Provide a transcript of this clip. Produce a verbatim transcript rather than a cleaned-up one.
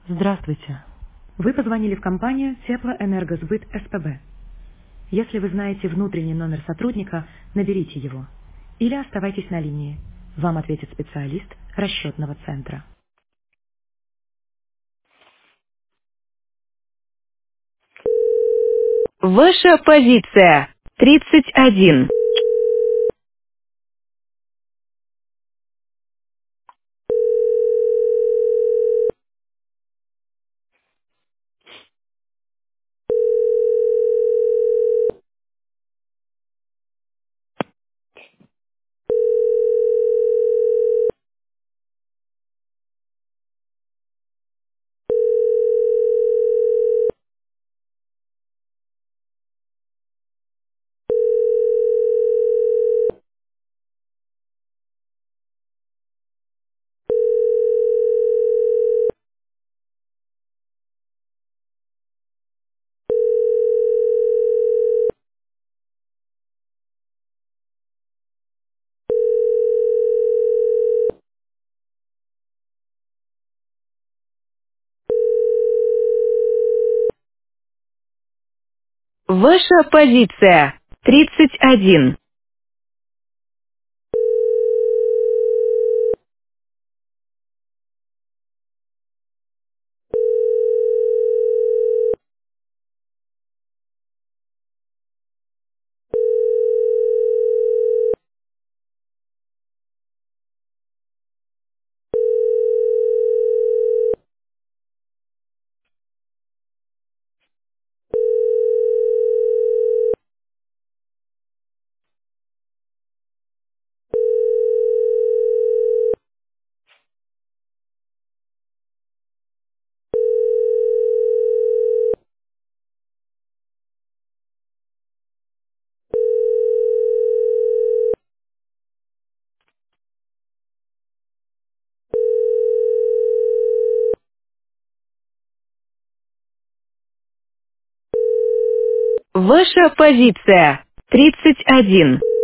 Здравствуйте. Вы позвонили в компанию Теплоэнергосбыт СПБ. Если вы знаете внутренний номер сотрудника, наберите его. Или оставайтесь на линии. Вам ответит специалист расчетного центра. Ваша позиция. тридцать один. Ваша позиция. тридцать один. Ваша позиция. тридцать один.